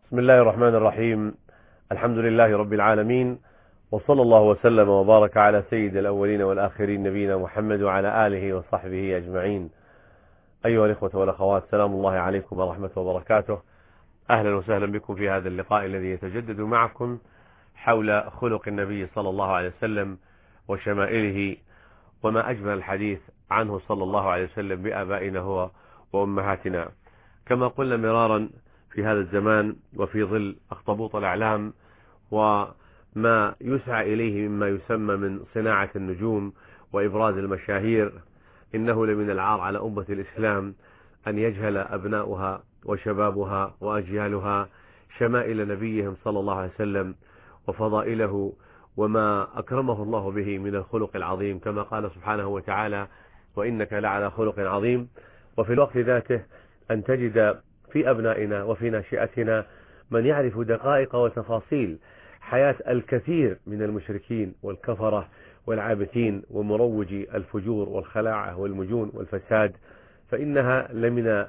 بسم الله الرحمن الرحيم. الحمد لله رب العالمين، وصلى الله وسلم وبارك على سيد الأولين والآخرين نبينا محمد وعلى آله وصحبه أجمعين. أيها الإخوة والأخوات، سلام الله عليكم ورحمة وبركاته. أهلا وسهلا بكم في هذا اللقاء الذي يتجدد معكم حول خلق النبي صلى الله عليه وسلم وشمائله، وما أجمل الحديث عنه صلى الله عليه وسلم بآبائنا هو وأمهاتنا. كما قلنا مرارا في هذا الزمان وفي ظل أخطبوط الأعلام وما يسعى إليه مما يسمى من صناعة النجوم وإبراز المشاهير، إنه لمن العار على أمة الإسلام أن يجهل أبناؤها وشبابها وأجيالها شمائل نبيهم صلى الله عليه وسلم وفضائله وما أكرمه الله به من الخلق العظيم، كما قال سبحانه وتعالى: وإنك لعلى خلق عظيم. وفي الوقت ذاته أن تجد في أبنائنا وفي ناشئتنا من يعرف دقائق وتفاصيل حياة الكثير من المشركين والكفرة والعابثين ومروجي الفجور والخلاعة والمجون والفساد، فإنها لمن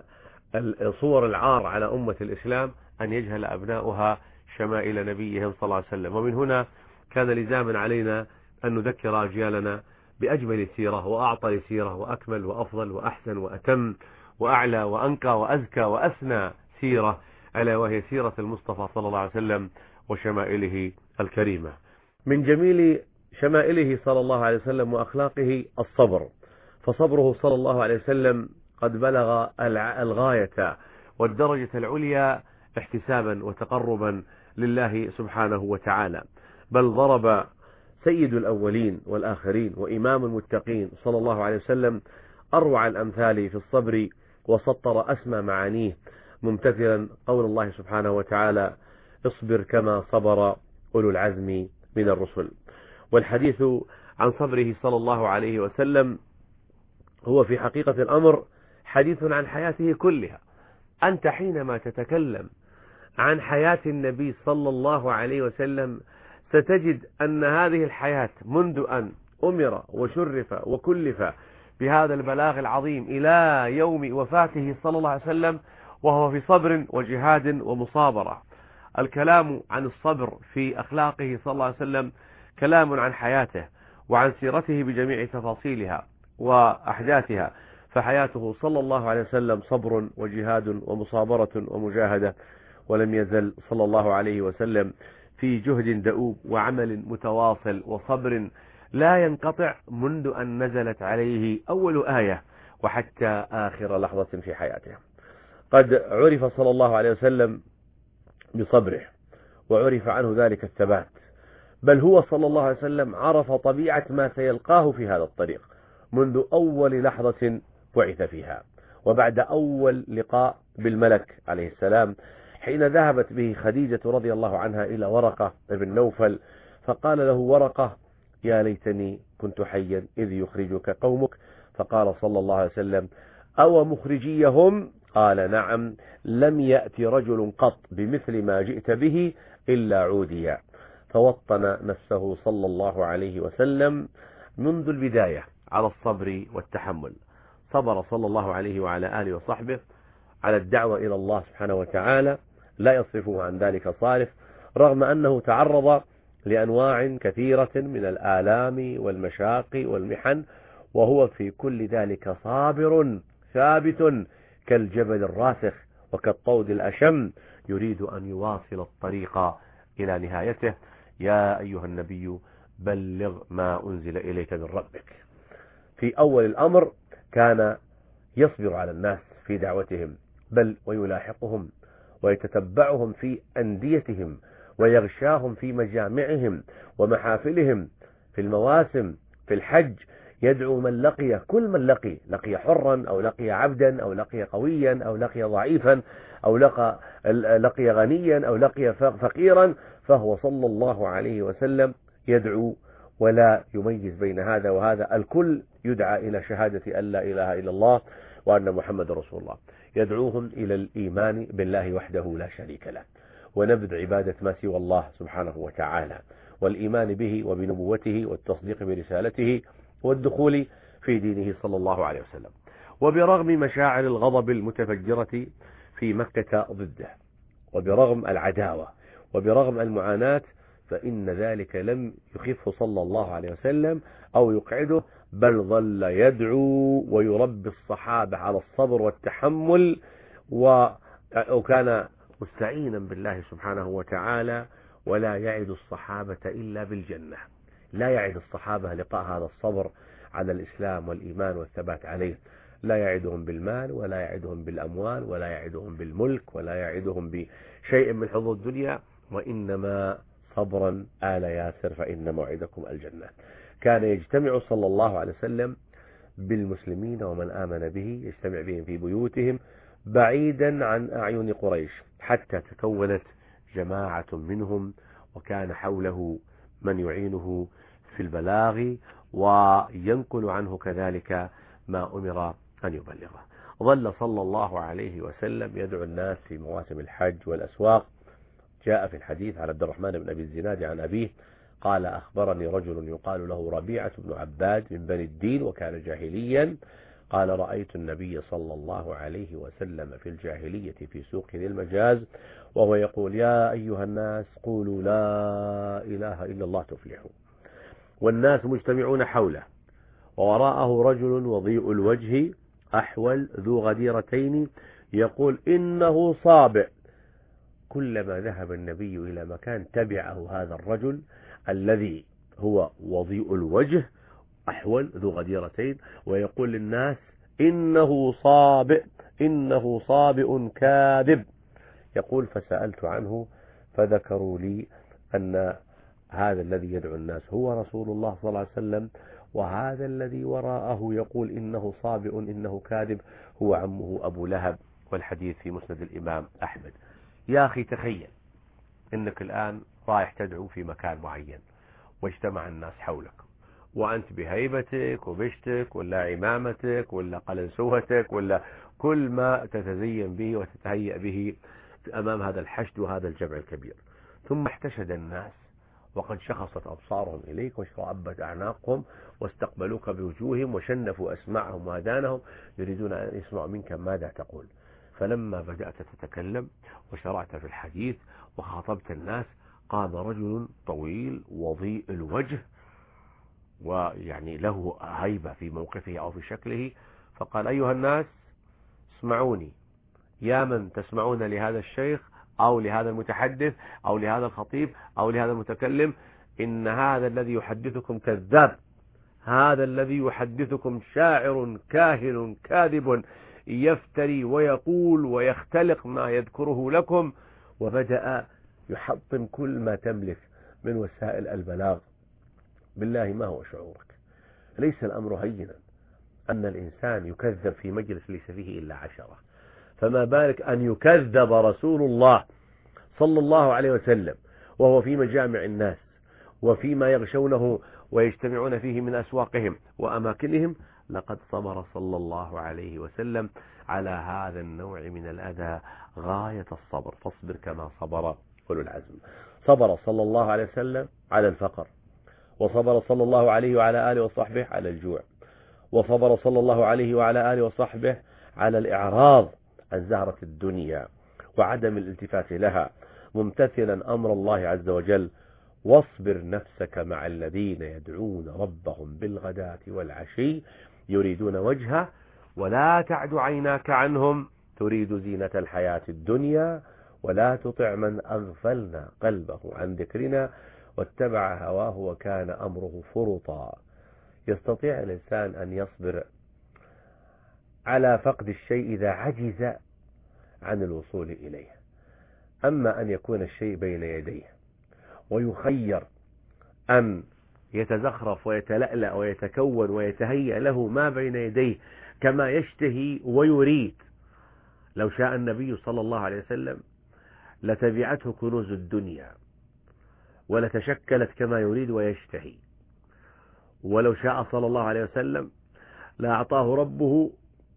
صور العار على أمة الإسلام أن يجهل أبناؤها شمائل نبيهم صلى الله عليه وسلم. ومن هنا كان لزاما علينا أن نذكر أجيالنا بأجمل سيرة وأعطى سيرة وأكمل وأفضل وأحسن وأتم وأعلى وأنقى وأزكى وأسنى سيرة، ألا وهي سيرة المصطفى صلى الله عليه وسلم وشمائله الكريمة. من جميل شمائله صلى الله عليه وسلم وأخلاقه الصبر، فصبره صلى الله عليه وسلم قد بلغ الغاية والدرجة العليا احتسابا وتقربا لله سبحانه وتعالى، بل ضرب سيد الأولين والآخرين وإمام المتقين صلى الله عليه وسلم أروع الأمثال في الصبر، وسطر أسمى معانيه ممتثلا قول الله سبحانه وتعالى: اصبر كما صبر أولو العزم من الرسل. والحديث عن صبره صلى الله عليه وسلم هو في حقيقة الأمر حديث عن حياته كلها. أنت حينما تتكلم عن حياة النبي صلى الله عليه وسلم ستجد أن هذه الحياة منذ أن أمر وشرف وكلف بهذا البلاغ العظيم إلى يوم وفاته صلى الله عليه وسلم وهو في صبر وجهاد ومصابرة. الكلام عن الصبر في أخلاقه صلى الله عليه وسلم كلام عن حياته وعن سيرته بجميع تفاصيلها وأحداثها، فحياته صلى الله عليه وسلم صبر وجهاد ومصابرة ومجاهدة، ولم يزل صلى الله عليه وسلم في جهد دؤوب وعمل متواصل وصبر لا ينقطع منذ أن نزلت عليه أول آية وحتى آخر لحظة في حياته. قد عرف صلى الله عليه وسلم بصبره، وعرف عنه ذلك الثبات، بل هو صلى الله عليه وسلم عرف طبيعة ما سيلقاه في هذا الطريق منذ أول لحظة بعث فيها، وبعد أول لقاء بالملك عليه السلام حين ذهبت به خديجة رضي الله عنها إلى ورقة بن نوفل، فقال له ورقة: يا ليتني كنت حيا إذ يخرجك قومك. فقال صلى الله عليه وسلم: أو مخرجيهم؟ قال: نعم، لم يأتي رجل قط بمثل ما جئت به إلا عوديا. فوطن نفسه صلى الله عليه وسلم منذ البداية على الصبر والتحمل. صبر صلى الله عليه وعلى آله وصحبه على الدعوة إلى الله سبحانه وتعالى، لا يصرفه عن ذلك صارف، رغم أنه تعرض لأنواع كثيرة من الآلام والمشاق والمحن، وهو في كل ذلك صابر ثابت كالجبل الراسخ وكالطود الأشم، يريد أن يواصل الطريق إلى نهايته. يا أيها النبي بلغ ما أنزل إليك من ربك. في أول الأمر كان يصبر على الناس في دعوتهم، بل ويلاحقهم ويتتبعهم في أنديتهم ويغشاهم في مجامعهم ومحافلهم، في المواسم، في الحج، يدعو من لقي، كل من لقي حرا أو لقي عبدا أو لقي قويا أو لقي ضعيفا أو لقي غنيا أو لقي فقيرا، فهو صلى الله عليه وسلم يدعو ولا يميز بين هذا وهذا، الكل يدعى إلى شهادة أن لا إله إلا الله وأن محمد رسول الله، يدعوهم إلى الإيمان بالله وحده لا شريك له، ونبذ عبادة ما سوى الله سبحانه وتعالى، والإيمان به وبنبوته والتصديق برسالته والدخول في دينه صلى الله عليه وسلم. وبرغم مشاعر الغضب المتفجرة في مكة ضده وبرغم العداوة وبرغم المعاناة، فإن ذلك لم يخفه صلى الله عليه وسلم أو يقعده، بل ظل يدعو ويربي الصحابة على الصبر والتحمل، وكان مستعينا بالله سبحانه وتعالى، ولا يعد الصحابة إلا بالجنة. لا يعد الصحابة لقاء هذا الصبر على الإسلام والإيمان والثبات عليه، لا يعدهم بالمال، ولا يعدهم بالأموال، ولا يعدهم بالملك، ولا يعدهم بشيء من حظوظ الدنيا، وإنما صبرا آل ياسر فإن موعدكم الجنة. كان يجتمع صلى الله عليه وسلم بالمسلمين ومن آمن به، يجتمع بهم في بيوتهم بعيدا عن أعين قريش، حتى تكونت جماعة منهم، وكان حوله من يعينه في البلاغ وينقل عنه كذلك ما أمر أن يبلغه. ظل صلى الله عليه وسلم يدعو الناس في مواسم الحج والأسواق. جاء في الحديث عن عبد الرحمن بن أبي الزناد عن أبيه قال: أخبرني رجل يقال له ربيعة بن عباد من بني الدين، وكان جاهليا، قال: رأيت النبي صلى الله عليه وسلم في الجاهلية في سوق ذي المجاز وهو يقول: يا أيها الناس قولوا لا إله إلا الله تفلحوا. والناس مجتمعون حوله، ووراءه رجل وضيء الوجه أحول ذو غديرتين يقول: إنه صابئ. كلما ذهب النبي إلى مكان تبعه هذا الرجل الذي هو وضيء الوجه أحول ذو غديرتين، ويقول للناس: إنه صابئ، إنه صابئ كاذب. يقول: فسألت عنه فذكروا لي أن هذا الذي يدعو الناس هو رسول الله صلى الله عليه وسلم، وهذا الذي وراءه يقول إنه صابئ إنه كاذب هو عمه أبو لهب. والحديث في مسند الإمام أحمد. يا أخي تخيل إنك الآن رايح تدعو في مكان معين، واجتمع الناس حولك، وأنت بهيبتك وبشتك ولا عمامتك ولا قلنسوتك ولا كل ما تتزين به وتتهيأ به أمام هذا الحشد وهذا الجمع الكبير، ثم احتشد الناس وقد شخصت أبصارهم إليك واشرأبت أعناقهم واستقبلوك بوجوههم وشنفوا أسماعهم وأذانهم يريدون أن يسمعوا منك ماذا تقول. فلما بدأت تتكلم وشرعت في الحديث وخاطبت الناس، قام رجل طويل وضيء الوجه ويعني له هيبة في موقفه أو في شكله، فقال: أيها الناس اسمعوني، يا من تسمعون لهذا الشيخ أو لهذا المتحدث أو لهذا الخطيب أو لهذا المتكلم، إن هذا الذي يحدثكم كذاب، هذا الذي يحدثكم شاعر كاهن كاذب يفتري ويقول ويختلق ما يذكره لكم. وبدأ يحطم كل ما تملك من وسائل البلاغ. بالله ما هو شعورك؟ ليس الأمر هينا أن الإنسان يكذب في مجلس ليس فيه إلا 10، فما بالك أن يكذب رسول الله صلى الله عليه وسلم وهو في مجامع الناس وفيما يغشونه ويجتمعون فيه من أسواقهم وأماكنهم. لقد صبر صلى الله عليه وسلم على هذا النوع من الأذى غاية الصبر، فاصبر كما صبر أولو العزم. صبر صلى الله عليه وسلم على الفقر، وصبر صلى الله عليه وعلى آله وصحبه على الجوع، وصبر صلى الله عليه وعلى آله وصحبه على الإعراض عن زهرة الدنيا وعدم الالتفات لها، ممتثلا أمر الله عز وجل: واصبر نفسك مع الذين يدعون ربهم بالغداة والعشي يريدون وجهه ولا تعد عيناك عنهم تريد زينة الحياة الدنيا ولا تطع من أغفلنا قلبه عن ذكرنا واتبع هواه وكان أمره فرطا. يستطيع الإنسان أن يصبر على فقد الشيء إذا عجز عن الوصول إليه، أما أن يكون الشيء بين يديه ويخير أن يتزخرف ويتلألأ ويتكون ويتهيأ له ما بين يديه كما يشتهي ويريد، لو شاء النبي صلى الله عليه وسلم لتبعته كنوز الدنيا ولتشكلت كما يريد ويشتهي، ولو شاء صلى الله عليه وسلم لأعطاه ربه،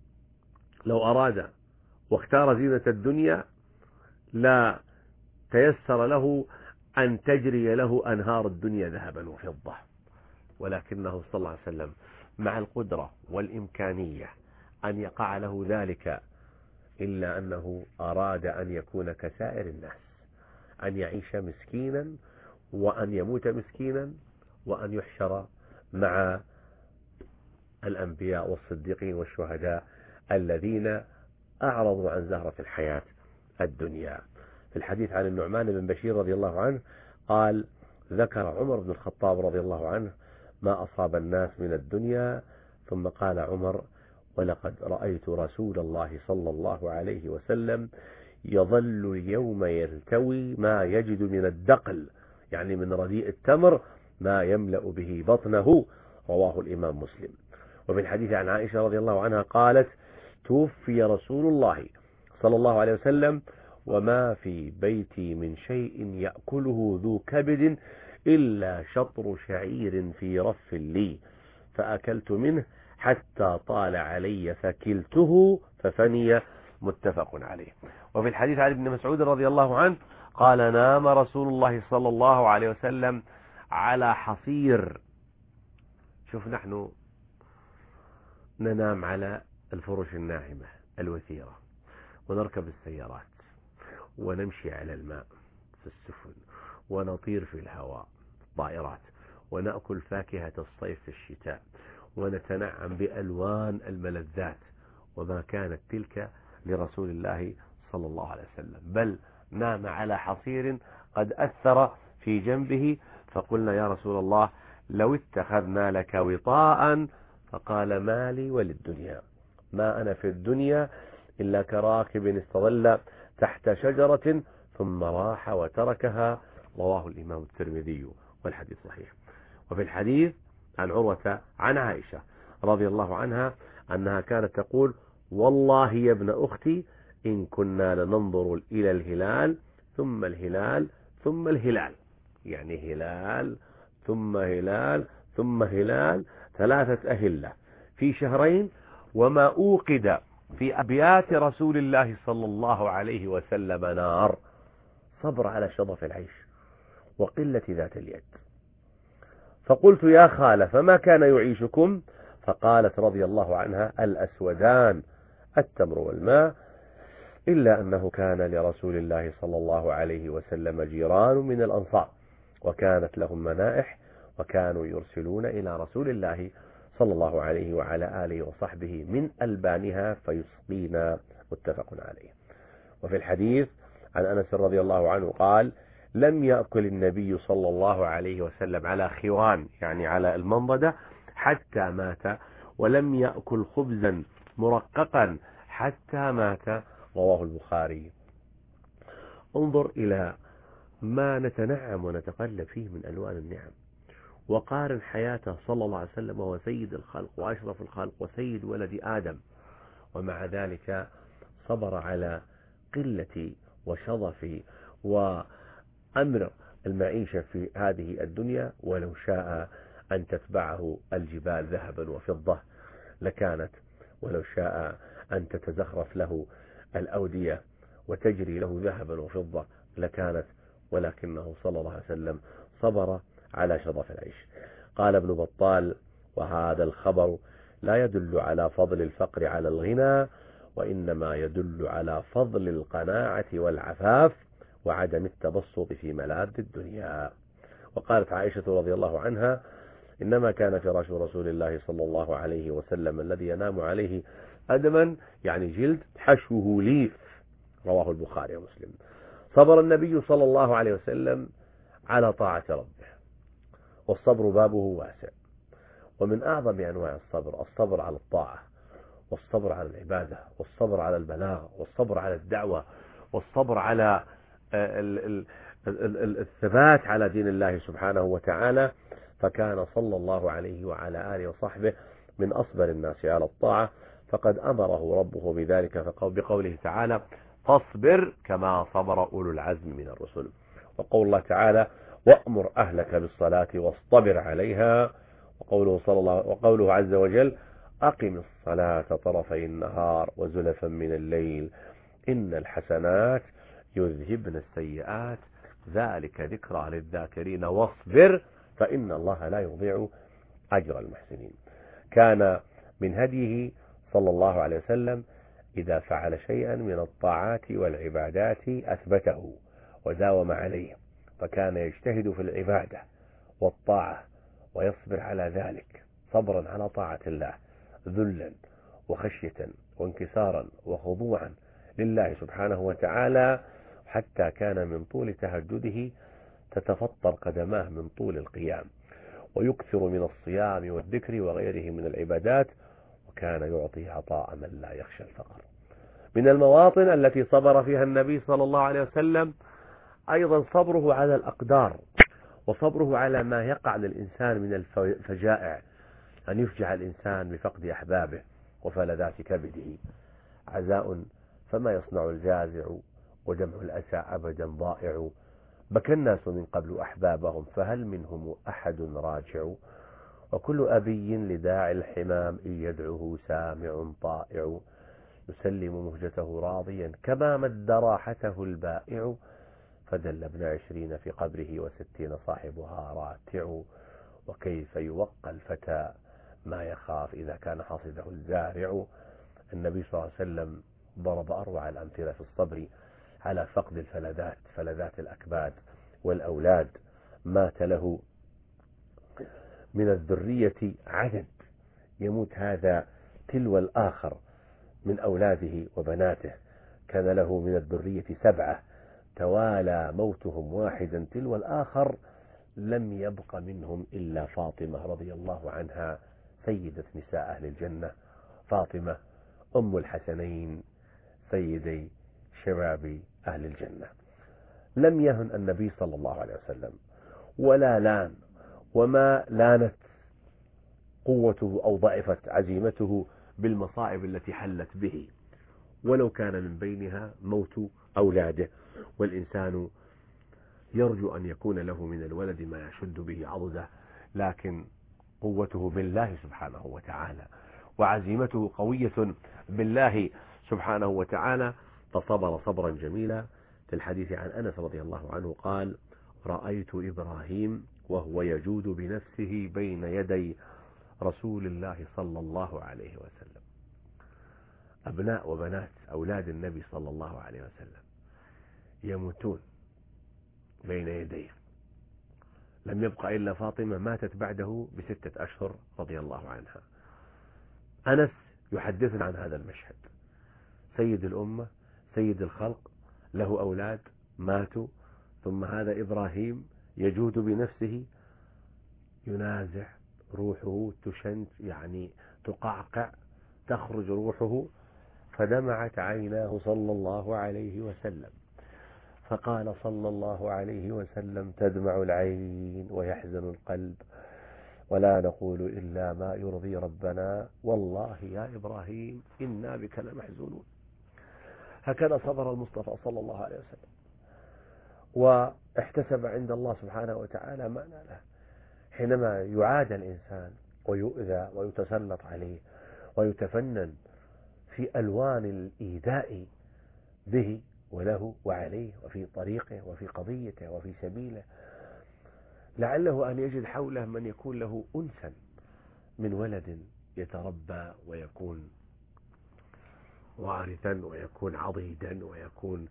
لو أراد واختار زينة الدنيا لا تيسر له أن تجري له أنهار الدنيا ذهبا وفضة، ولكنه صلى الله عليه وسلم مع القدرة والإمكانية أن يقع له ذلك إلا أنه أراد أن يكون كسائر الناس، أن يعيش مسكينا وأن يموت مسكينا وأن يحشر مع الأنبياء والصديقين والشهداء الذين أعرضوا عن زهرة الحياة الدنيا. في الحديث عن النعمان بن بشير رضي الله عنه قال: ذكر عمر بن الخطاب رضي الله عنه ما أصاب الناس من الدنيا، ثم قال عمر: ولقد رأيت رسول الله صلى الله عليه وسلم يظل اليوم يلتوي ما يجد من الدقل، يعني من رديء التمر، ما يملأ به بطنه. رواه الإمام مسلم. وفي الحديث عن عائشة رضي الله عنها قالت: توفي رسول الله صلى الله عليه وسلم وما في بيتي من شيء يأكله ذو كبد إلا شطر شعير في رف لي، فأكلت منه حتى طال علي فكلته ففني. متفق عليه. وفي الحديث عن ابن مسعود رضي الله عنه قال: نام رسول الله صلى الله عليه وسلم على حصير. شوف، نحن ننام على الفرش الناعمة الوثيرة، ونركب السيارات، ونمشي على الماء في السفن، ونطير في الهواء طائرات، ونأكل فاكهة الصيف في الشتاء، ونتنعم بألوان الملذات، وما كانت تلك لرسول الله صلى الله عليه وسلم، بل نام على حصير قد أثر في جنبه، فقلنا: يا رسول الله، لو اتخذنا لك وطاء. فقال: ما لي وللدنيا، ما أنا في الدنيا إلا كراكب استظل تحت شجرة ثم راح وتركها. رواه الإمام الترمذي والحديث صحيح. وفي الحديث عن عروة عن عائشة رضي الله عنها أنها كانت تقول: والله يا ابن أختي إن كنا لننظر إلى الهلال ثم الهلال ثم الهلال، يعني هلال ثم هلال ثم هلال، 3 أهلة في شهرين، وما أوقد في أبيات رسول الله صلى الله عليه وسلم نار. صبر على شظف العيش وقلة ذات اليد. فقلت: يا خالة، فما كان يعيشكم؟ فقالت رضي الله عنها: الأسودان، التمر والماء، إلا أنه كان لرسول الله صلى الله عليه وسلم جيران من الأنصار، وكانت لهم منائح، وكانوا يرسلون إلى رسول الله صلى الله عليه وعلى آله وصحبه من ألبانها فيسقينا. متفق عليه. وفي الحديث عن أنس رضي الله عنه قال: لم يأكل النبي صلى الله عليه وسلم على خوان، يعني على المنضدة، حتى مات، ولم يأكل خبزا مرققا حتى مات. رواه البخاري. انظر إلى ما نتنعم ونتقلب فيه من ألوان النعم، وقارن حياته صلى الله عليه وسلم وهو سيد الخلق وأشرف الخلق وسيد ولد آدم، ومع ذلك صبر على قلة وشظف وأمر المعيشة في هذه الدنيا. ولو شاء أن تتبعه الجبال ذهبا وفضة لكانت، ولو شاء أن تتزخرف له الأودية وتجري له ذهبا وفضة لكانت، ولكنه صلى الله عليه وسلم صبر على شظف العيش. قال ابن بطال: وهذا الخبر لا يدل على فضل الفقر على الغنى، وإنما يدل على فضل القناعة والعفاف وعدم التبسط في ملاذ الدنيا. وقالت عائشة رضي الله عنها: إنما كان فراش رسول الله صلى الله عليه وسلم الذي ينام عليه أدما، يعني جلد، حشوه ليف. رواه البخاري ومسلم. صبر النبي صلى الله عليه وسلم على طاعة ربه، والصبر بابه واسع، ومن أعظم أنواع الصبر على الطاعة، والصبر على العبادة، والصبر على البلاغ، والصبر على الدعوة، والصبر على الثبات على دين الله سبحانه وتعالى. فكان صلى الله عليه وعلى آله وصحبه من أصبر الناس على الطاعة، فقد أمره ربه بذلك بقوله تعالى: فاصبر كما صبر أولو العزم من الرسل. وقول الله تعالى: وأمر أهلك بالصلاة واصطبر عليها. وقوله عز وجل: أقم الصلاة طرفي النهار وزلفا من الليل إن الحسنات يذهبن السيئات ذلك ذكرى للذاكرين واصبر فإن الله لا يضيع أجر المحسنين. كان من هديه صلى الله عليه وسلم إذا فعل شيئا من الطاعات والعبادات أثبته وداوم عليه، فكان يجتهد في العبادة والطاعة ويصبر على ذلك صبرا على طاعة الله، ذلا وخشية وانكسارا وخضوعا لله سبحانه وتعالى، حتى كان من طول تهجده تتفطر قدماه من طول القيام، ويكثر من الصيام والذكر وغيره من العبادات، وكان يعطي عطاء من لا يخشى الفقر. من المواطن التي صبر فيها النبي صلى الله عليه وسلم أيضا صبره على الأقدار، وصبره على ما يقع للإنسان من الفجائع، أن يفجع الإنسان بفقد أحبابه وفلذات كبده. عزاء فما يصنع الجازع، ودمع الأسى أبدا ضائع، بكى الناس من قبل أحبابهم، فهل منهم أحد راجع، وكل أبي لداعي الحمام إن يدعه سامع طائع، يسلم مهجته راضيا كما مد راحته البائع، فدل ابن 20 في قبره و60 صاحبها راتع، وكيف يوقى الفتى ما يخاف إذا كان حصده الزارع. النبي صلى الله عليه وسلم ضرب أروع الأمثلة في الصبر على فقد الفلذات، فلذات الأكباد والأولاد. مات له من الذرية عدد، يموت هذا تلو الآخر من أولاده وبناته، كان له من الذرية 7 توالى موتهم واحدا تلو الآخر، لم يبق منهم إلا فاطمة رضي الله عنها سيدة نساء أهل الجنة، فاطمة أم الحسنين سيدي شباب أهل الجنة. لم يهن النبي صلى الله عليه وسلم ولا لان، وما لانت قوته أو ضعفت عزيمته بالمصائب التي حلت به، ولو كان من بينها موت أولاده، والإنسان يرجو أن يكون له من الولد ما يشد به عضده، لكن قوته بالله سبحانه وتعالى وعزيمته قوية بالله سبحانه وتعالى، فصبر صبرا جميلا. في الحديث عن أنس رضي الله عنه قال: رأيت إبراهيم وهو يجود بنفسه بين يدي رسول الله صلى الله عليه وسلم. أبناء وبنات أولاد النبي صلى الله عليه وسلم يموتون بين يديه، لم يبقى إلا فاطمة ماتت بعده ب6 أشهر رضي الله عنها. أنس يحدثنا عن هذا المشهد، سيد الأمة سيد الخلق له أولاد ماتوا، ثم هذا إبراهيم يجود بنفسه ينازع روحه تشنج، يعني تقعقع تخرج روحه، فدمعت عيناه صلى الله عليه وسلم، فقال صلى الله عليه وسلم: تدمع العين ويحزن القلب، ولا نقول إلا ما يرضي ربنا، والله يا إبراهيم إنا بك لمحزونون. هكذا صبر المصطفى صلى الله عليه وسلم، واحتسب عند الله سبحانه وتعالى ما ناله. حينما يعاد الإنسان ويؤذى ويتسلط عليه ويتفنن في ألوان الإيذاء به وله وعليه وفي طريقه وفي قضيته وفي سبيله، لعله أن يجد حوله من يكون له أنسا من ولد يتربى ويكون وارثا ويكون عضيدا ويكون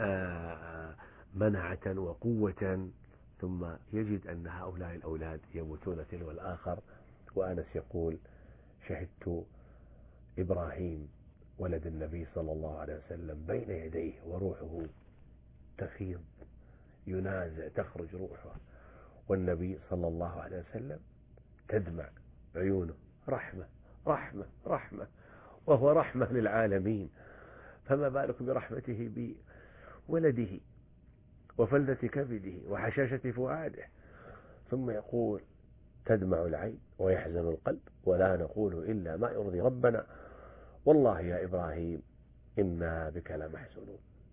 منعة وقوة، ثم يجد أن هؤلاء الأولاد يموتون تلو الآخر. وأنس يقول: شهدت إبراهيم ولد النبي صلى الله عليه وسلم بين يديه وروحه تفيض ينازع تخرج روحه، والنبي صلى الله عليه وسلم تدمع عيونه رحمة رحمة رحمة، وهو رحمة للعالمين، فما بالك برحمته بولده وفلذة كبده وحشاشة فؤاده. ثم يقول: تدمع العين ويحزن القلب، ولا نقول إلا ما يرضي ربنا، والله يا إبراهيم إنا بك لمحزونون.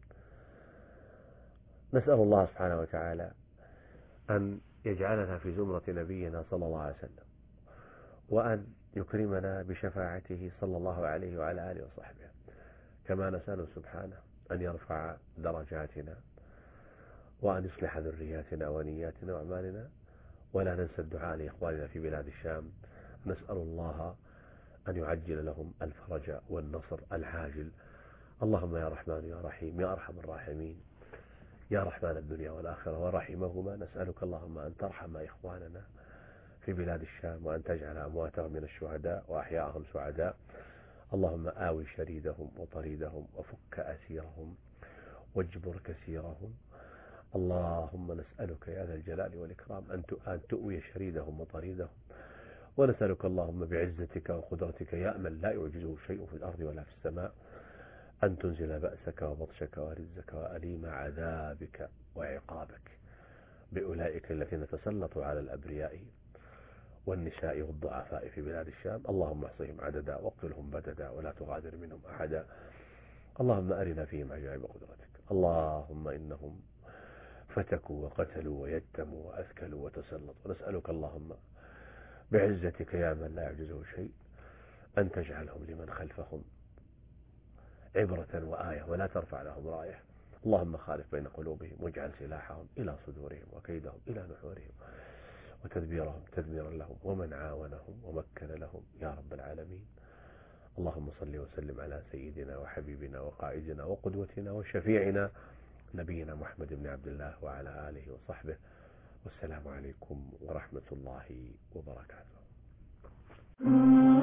نسأل الله سبحانه وتعالى أن يجعلنا في زمرة نبينا صلى الله عليه وسلم، وأن يكرمنا بشفاعته صلى الله عليه وعلى آله وصحبه، كما نسأل سبحانه أن يرفع درجاتنا وأن يصلح ذرياتنا ونياتنا وأعمالنا. ولا ننسى الدعاء لإخواننا في بلاد الشام، نسأل الله أن يعجل لهم الفرج والنصر العاجل، اللهم يا رحمن يا رحيم يا أرحم الراحمين، يا رحمن الدنيا والآخرة ورحمهما، نسألك اللهم أن ترحم إخواننا في بلاد الشام، وأن تجعل أمواتهم من الشهداء وأحياءهم سعداء. اللهم آوي شريدهم وطريدهم وفك أسيرهم واجبر كسيرهم. اللهم نسألك يا ذا الجلال والإكرام أن تؤوي شريدهم وطريدهم، ونسألك اللهم بعزتك وقدرتك يا من لا يعجزه شيء في الأرض ولا في السماء أن تنزل بأسك وبطشك ورزك وأليم عذابك وعقابك بأولئك الذين تسلطوا على الأبرياء والنساء والضعفاء في بلاد الشام. اللهم احصهم عددا واقتلهم بددا ولا تغادر منهم أحدا. اللهم أرنا فيهم عجائب قدرتك. اللهم إنهم فتكوا وقتلوا ويتموا وأثكلوا وتسلطوا، ونسألك اللهم بعزتك يا من لا يعجزه شيء أن تجعلهم لمن خلفهم عبرة وآية ولا ترفع لهم راية. اللهم خالف بين قلوبهم واجعل سلاحهم إلى صدورهم وكيدهم إلى نحورهم وتدبيرهم تدميرا لهم ومن عاونهم ومكن لهم يا رب العالمين. اللهم صل وسلم على سيدنا وحبيبنا وقائدنا وقدوتنا وشفيعنا نبينا محمد بن عبد الله وعلى آله وصحبه، والسلام عليكم ورحمة الله وبركاته.